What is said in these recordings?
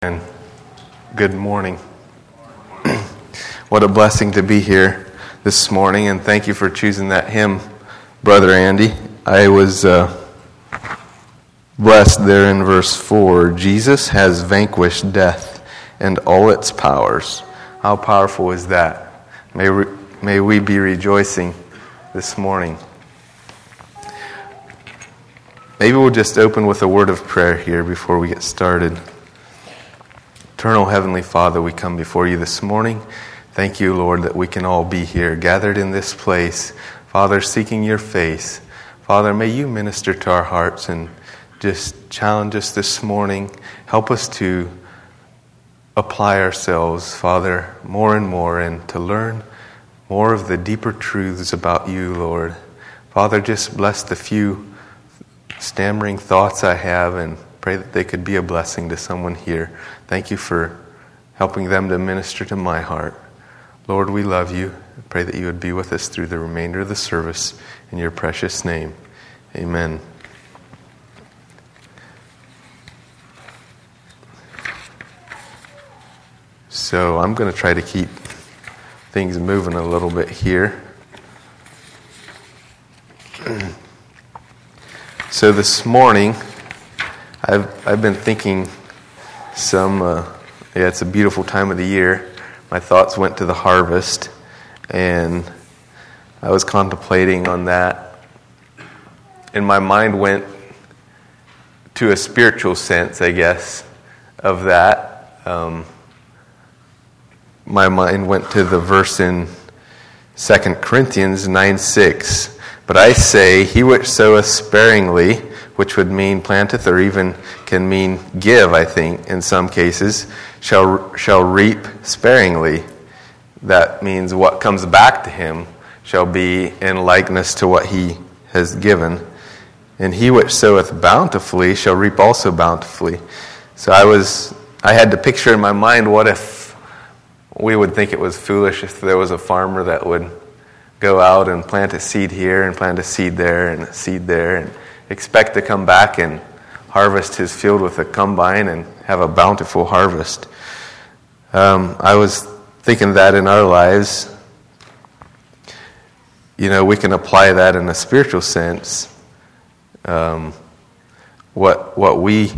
And good morning. What a blessing to be here this morning, and thank you for choosing that hymn, Brother Andy. I was blessed there in verse 4. Jesus has vanquished death and all its powers. How powerful is that? May we be rejoicing this morning. Maybe we'll just open with a word of prayer here before we get started. Eternal Heavenly Father, we come before you this morning. Thank you, Lord, that we can all be here, gathered in this place. Father, seeking your face. Father, may you minister to our hearts and just challenge us this morning. Help us to apply ourselves, Father, more and more, and to learn more of the deeper truths about you, Lord. Father, just bless the few stammering thoughts I have, and pray that they could be a blessing to someone here. Thank you for helping them to minister to my heart. Lord, we love you. I pray that you would be with us through the remainder of the service. In your precious name, amen. So I'm going to try to keep things moving a little bit here. So this morning, I've been thinking it's a beautiful time of the year. My thoughts went to the harvest, and I was contemplating on that. And my mind went to a spiritual sense, I guess, of that. My mind went to the verse in 2 Corinthians 9:6. But I say, he which soweth sparingly, which would mean planteth, or even can mean give, I think, in some cases, shall reap sparingly. That means what comes back to him shall be in likeness to what he has given. And he which soweth bountifully shall reap also bountifully. So I had to picture in my mind, what if we would think it was foolish if there was a farmer that would go out and plant a seed here and plant a seed there and a seed there and expect to come back and harvest his field with a combine and have a bountiful harvest. I was thinking that in our lives, we can apply that in a spiritual sense. How we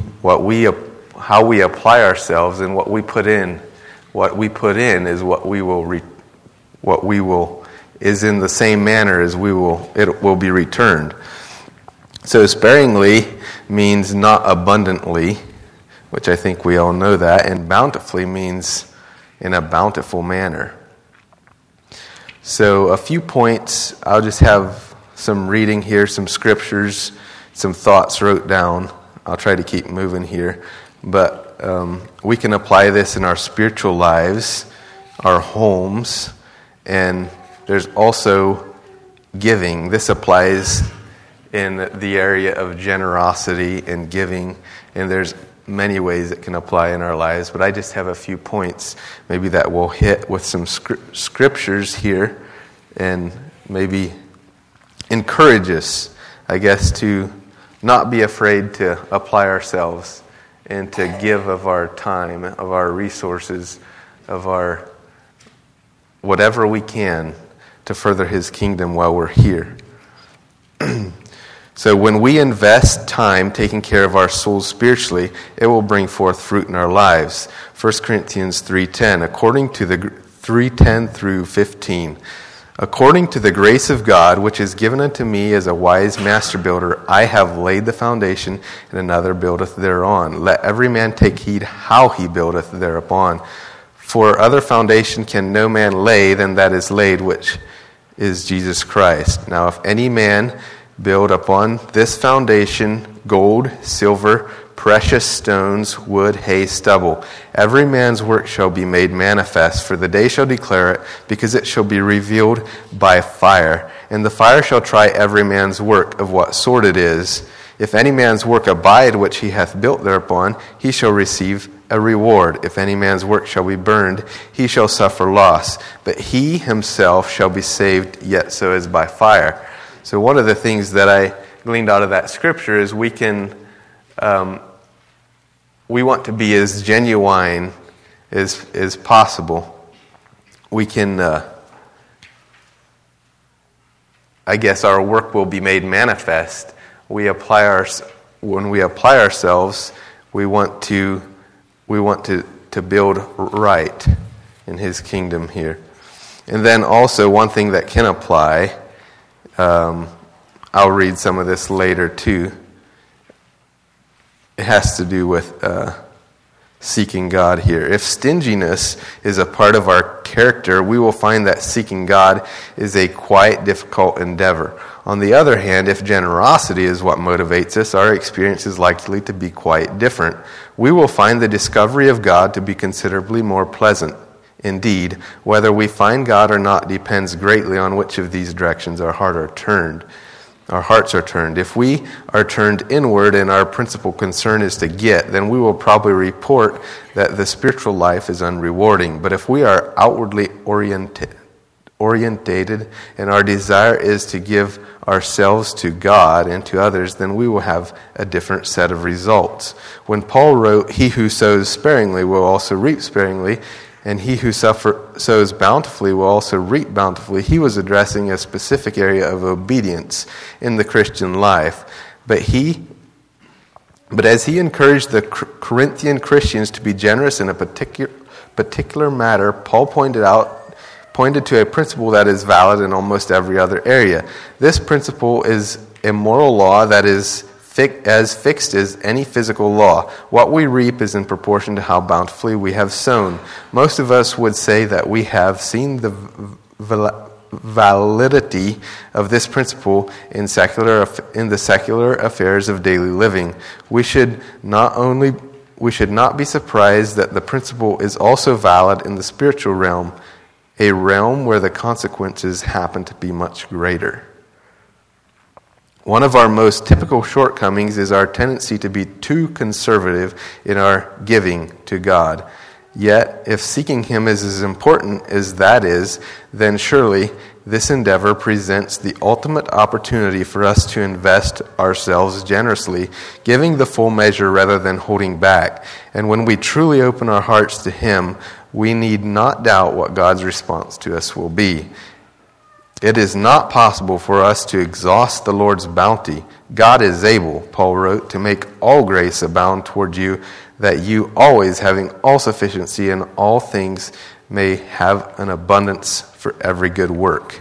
apply ourselves and what we put in. What we put in is what we will is in the same manner as it will be returned. So sparingly means not abundantly, which I think we all know that, and bountifully means in a bountiful manner. So a few points, I'll just have some reading here, some scriptures, some thoughts wrote down. I'll try to keep moving here, but we can apply this in our spiritual lives, our homes, and there's also giving. This applies in the area of generosity and giving, and there's many ways it can apply in our lives, but I just have a few points maybe that will hit with some scriptures here and maybe encourage us, I guess, to not be afraid to apply ourselves and to give of our time, of our resources, of our whatever we can to further his kingdom while we're here. So when we invest time taking care of our souls spiritually, it will bring forth fruit in our lives. 1 Corinthians 3:10 through 15. According to the grace of God, which is given unto me as a wise master builder, I have laid the foundation, and another buildeth thereon. Let every man take heed how he buildeth thereupon. For other foundation can no man lay than that is laid, which is Jesus Christ. Now if any man build upon this foundation gold, silver, precious stones, wood, hay, stubble, every man's work shall be made manifest, for the day shall declare it, because it shall be revealed by fire. And the fire shall try every man's work of what sort it is. If any man's work abide which he hath built thereupon, he shall receive a reward. If any man's work shall be burned, he shall suffer loss. But he himself shall be saved, yet so as by fire. So one of the things that I gleaned out of that scripture is we can we want to be as genuine as possible. We can, I guess our work will be made manifest. When we apply ourselves, we want to build right in His kingdom here. And then also one thing that can apply, I'll read some of this later too. It has to do with seeking God here. If stinginess is a part of our character, we will find that seeking God is a quite difficult endeavor. On the other hand, if generosity is what motivates us, our experience is likely to be quite different. We will find the discovery of God to be considerably more pleasant. Indeed, whether we find God or not depends greatly on which of these directions our hearts are turned. If we are turned inward and our principal concern is to get, then we will probably report that the spiritual life is unrewarding. But if we are outwardly orientated and our desire is to give ourselves to God and to others, then we will have a different set of results. When Paul wrote, "He who sows sparingly will also reap sparingly, and he who sows bountifully will also reap bountifully," he was addressing a specific area of obedience in the Christian life. But as he encouraged the Corinthian Christians to be generous in a particular matter, Paul pointed to a principle that is valid in almost every other area. This principle is a moral law that is as fixed as any physical law. What we reap is in proportion to how bountifully we have sown. Most of us would say that we have seen the validity of this principle in the secular affairs of daily living. We should not be surprised that the principle is also valid in the spiritual realm, a realm where the consequences happen to be much greater. One of our most typical shortcomings is our tendency to be too conservative in our giving to God. Yet, if seeking Him is as important as that is, then surely this endeavor presents the ultimate opportunity for us to invest ourselves generously, giving the full measure rather than holding back. And when we truly open our hearts to Him, we need not doubt what God's response to us will be. It is not possible for us to exhaust the Lord's bounty. God is able, Paul wrote, to make all grace abound toward you, that you always, having all sufficiency in all things, may have an abundance for every good work.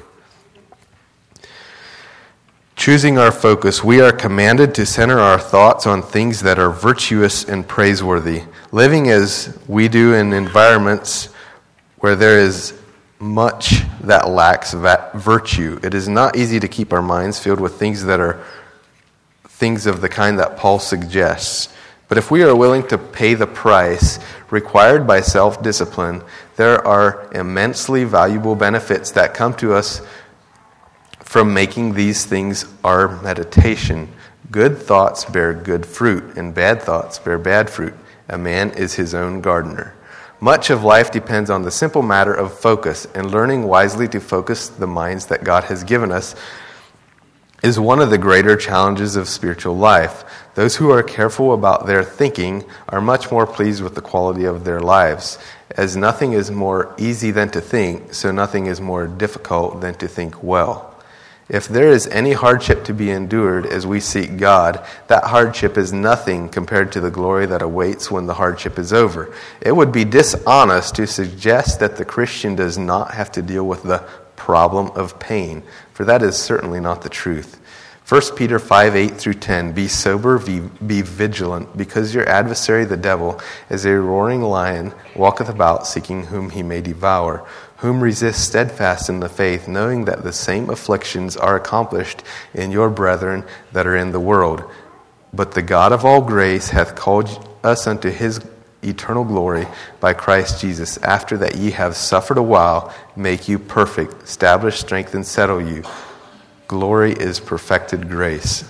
Choosing our focus, we are commanded to center our thoughts on things that are virtuous and praiseworthy. Living as we do in environments where there is much that lacks virtue, it is not easy to keep our minds filled with things that are things of the kind that Paul suggests. But if we are willing to pay the price required by self-discipline, there are immensely valuable benefits that come to us from making these things our meditation. Good thoughts bear good fruit, and bad thoughts bear bad fruit. A man is his own gardener. Much of life depends on the simple matter of focus, and learning wisely to focus the minds that God has given us is one of the greater challenges of spiritual life. Those who are careful about their thinking are much more pleased with the quality of their lives. As nothing is more easy than to think, so nothing is more difficult than to think well. If there is any hardship to be endured as we seek God, that hardship is nothing compared to the glory that awaits when the hardship is over. It would be dishonest to suggest that the Christian does not have to deal with the problem of pain, for that is certainly not the truth. 1 Peter 5:8-10, Be sober, be vigilant, because your adversary the devil, as a roaring lion, walketh about seeking whom he may devour, whom resist steadfast in the faith, knowing that the same afflictions are accomplished in your brethren that are in the world. But the God of all grace hath called us unto His eternal glory by Christ Jesus, after that ye have suffered a while, make you perfect, establish, strengthen, settle you. Glory is perfected grace.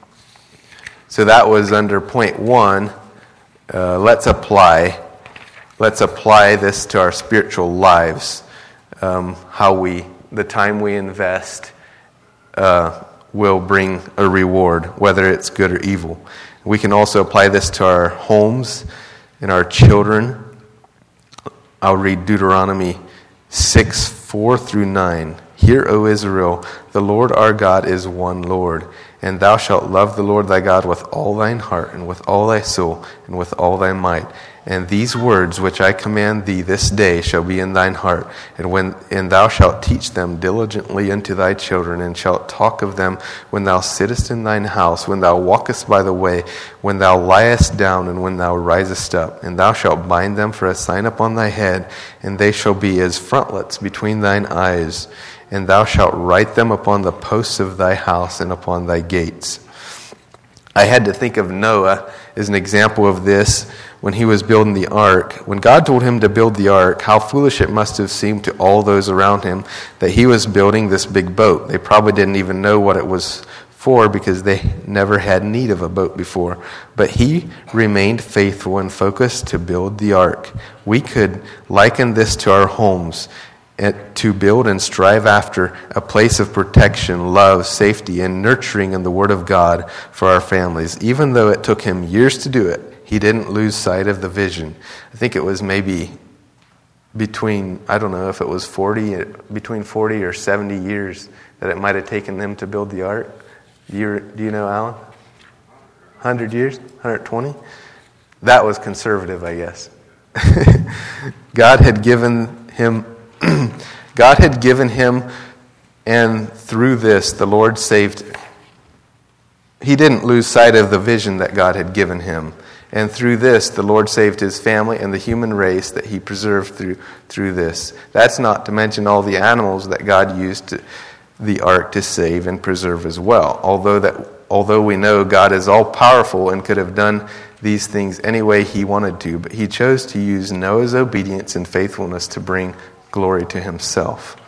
So that was under point 1. Let's apply this to our spiritual lives. The time we invest will bring a reward, whether it's good or evil. We can also apply this to our homes and our children. I'll read Deuteronomy 6:4-9. Hear, O Israel, the Lord our God is one Lord, and thou shalt love the Lord thy God with all thine heart, and with all thy soul, and with all thy might. And these words which I command thee this day shall be in thine heart, and thou shalt teach them diligently unto thy children, and shalt talk of them when thou sittest in thine house, when thou walkest by the way, when thou liest down, and when thou risest up. And thou shalt bind them for a sign upon thy head, and they shall be as frontlets between thine eyes. And thou shalt write them upon the posts of thy house and upon thy gates. I had to think of Noah as an example of this when he was building the ark. When God told him to build the ark, how foolish it must have seemed to all those around him that he was building this big boat. They probably didn't even know what it was for because they never had need of a boat before. But he remained faithful and focused to build the ark. We could liken this to our homes, to build and strive after a place of protection, love, safety, and nurturing in the Word of God for our families. Even though it took him years to do it, he didn't lose sight of the vision. I think it was maybe between 40 or 70 years that it might have taken them to build the ark. Do you know, Alan? 100 years? 120? That was conservative, I guess. God had given him, and through this, the Lord saved. He didn't lose sight of the vision that God had given him. And through this, the Lord saved his family and the human race that he preserved through this. That's not to mention all the animals that God used the ark to save and preserve as well. Although we know God is all-powerful and could have done these things any way he wanted to, but he chose to use Noah's obedience and faithfulness to bring glory to himself.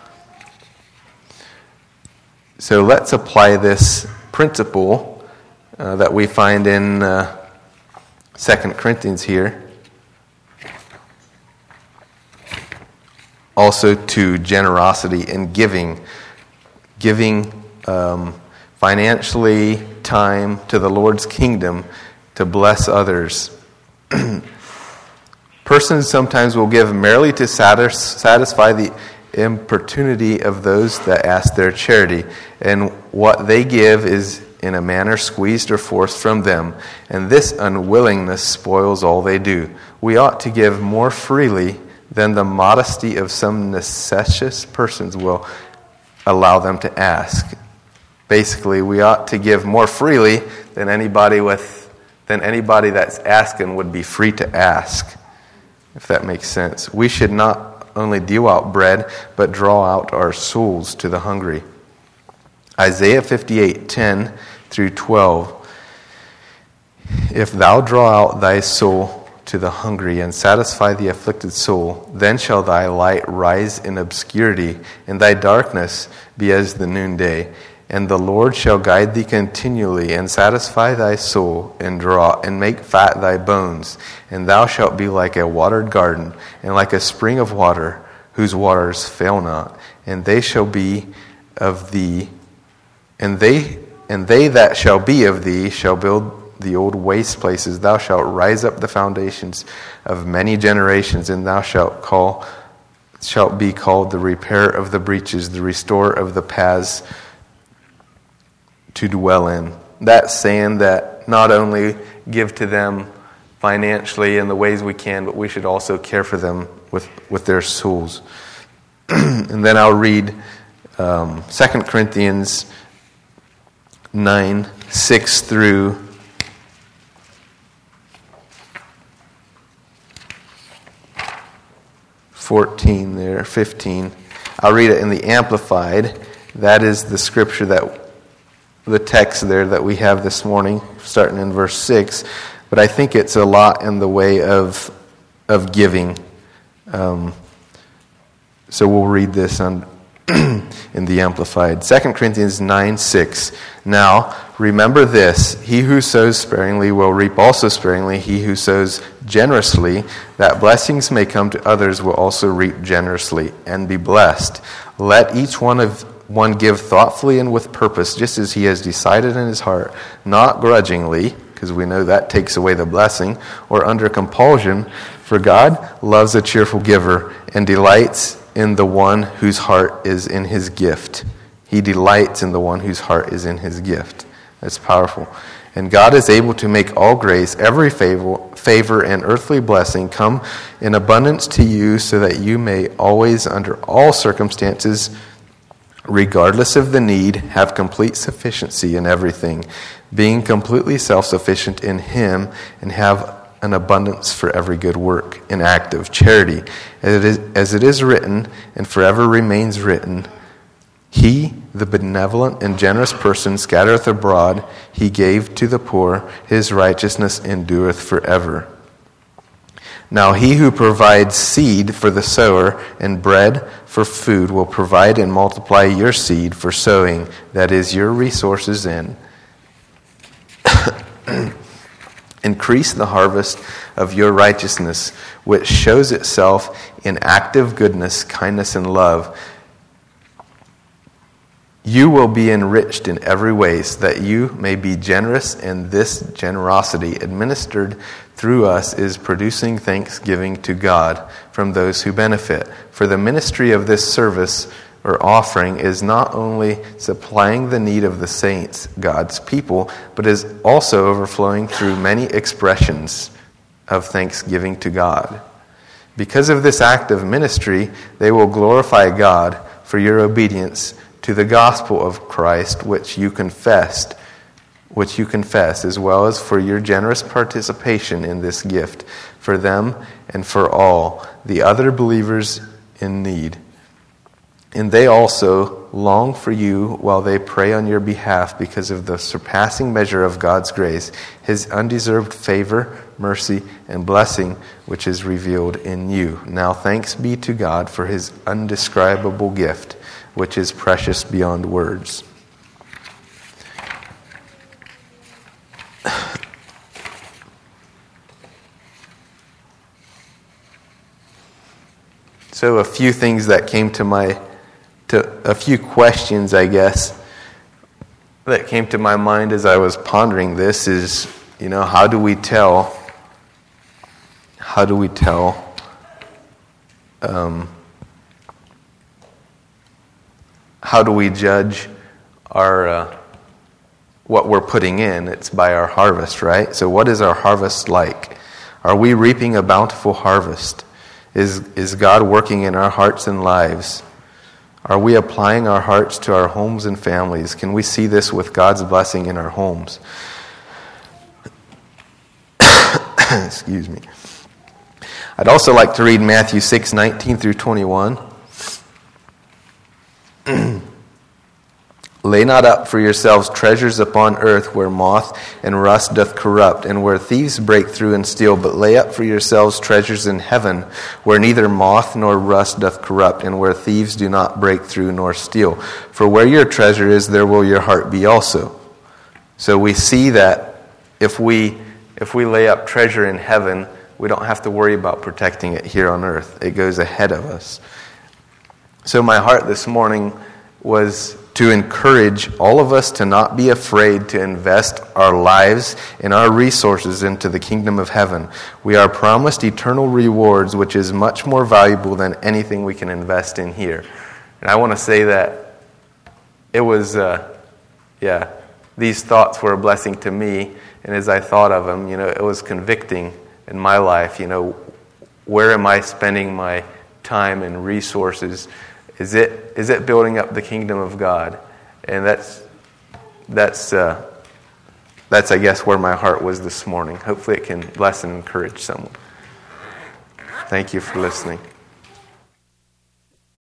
So let's apply this principle that we find in 2 Corinthians here, also to generosity and giving financially, time to the Lord's kingdom to bless others. Persons sometimes will give merely to satisfy the importunity of those that ask their charity, and what they give is in a manner squeezed or forced from them, and this unwillingness spoils all they do. We ought to give more freely than the modesty of some necessitous persons will allow them to ask. Basically, we ought to give more freely than anybody that's asking would be free to ask, if that makes sense. We should not only deal out bread, but draw out our souls to the hungry. Isaiah 58:10-12. If thou draw out thy soul to the hungry and satisfy the afflicted soul, then shall thy light rise in obscurity, and thy darkness be as the noonday. And the Lord shall guide thee continually, and satisfy thy soul, and draw, and make fat thy bones. And thou shalt be like a watered garden, and like a spring of water, whose waters fail not. And they shall be of thee, and they that shall be of thee shall build the old waste places. Thou shalt rise up the foundations of many generations, and thou shalt be called the repairer of the breaches, the restorer of the paths to dwell in. That's saying that not only give to them financially in the ways we can, but we should also care for them with their souls. And then I'll read 2 Corinthians 9:6-14 there, 15. I'll read it in the Amplified. That is the scripture the text there that we have this morning, starting in verse 6. But I think it's a lot in the way of giving. So we'll read this in the Amplified. 2 Corinthians 9:6. Now, remember this, he who sows sparingly will reap also sparingly. He who sows generously, that blessings may come to others, will also reap generously and be blessed. Let each one give thoughtfully and with purpose, just as he has decided in his heart, not grudgingly, because we know that takes away the blessing, or under compulsion, for God loves a cheerful giver and delights in the one whose heart is in his gift. He delights in the one whose heart is in his gift. That's powerful. And God is able to make all grace, every favor and earthly blessing come in abundance to you, so that you may always, under all circumstances, regardless of the need, have complete sufficiency in everything, being completely self-sufficient in him, and have an abundance for every good work, an act of charity. As it is written, and forever remains written, He, the benevolent and generous person, scattereth abroad, he gave to the poor, his righteousness endureth forever. Now he who provides seed for the sower and bread for food will provide and multiply your seed for sowing, that is, your resources in. Increase the harvest of your righteousness, which shows itself in active goodness, kindness, and love. You will be enriched in every way, so that you may be generous, and this generosity administered through us is producing thanksgiving to God from those who benefit. For the ministry of this service or offering is not only supplying the need of the saints, God's people, but is also overflowing through many expressions of thanksgiving to God. Because of this act of ministry, they will glorify God for your obedience to the gospel of Christ, which you confess, as well as for your generous participation in this gift, for them and for all the other believers in need. And they also long for you while they pray on your behalf, because of the surpassing measure of God's grace, his undeserved favor, mercy, and blessing, which is revealed in you. Now thanks be to God for his undescribable gift, which is precious beyond words. So a few things that came to a few questions, I guess, that came to my mind as I was pondering this is, how do we tell how do we judge our what we're putting in? It's by our harvest, right? So what is our harvest like? Are we reaping a bountiful harvest? Is God working in our hearts and lives? Are we applying our hearts to our homes and families? Can we see this with God's blessing in our homes? Excuse me. I'd also like to read Matthew 6:19 through 21. Lay not up for yourselves treasures upon earth, where moth and rust doth corrupt, and where thieves break through and steal, but lay up for yourselves treasures in heaven, where neither moth nor rust doth corrupt, and where thieves do not break through nor steal. For where your treasure is, there will your heart be also. So we see that if we lay up treasure in heaven, we don't have to worry about protecting it here on earth. It goes ahead of us. So my heart this morning was to encourage all of us to not be afraid to invest our lives and our resources into the kingdom of heaven. We are promised eternal rewards, which is much more valuable than anything we can invest in here. And I want to say that it was, these thoughts were a blessing to me. And as I thought of them, it was convicting in my life. Where am I spending my time and resources? Is it building up the kingdom of God? And that's I guess where my heart was this morning. Hopefully it can bless and encourage someone. Thank you for listening.